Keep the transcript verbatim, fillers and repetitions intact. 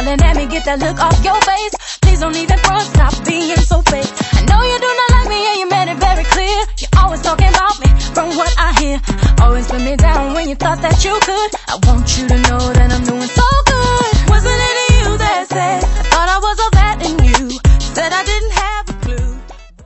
smiling at me, get that look off your face. Please don't even front, stop being so fake. I know you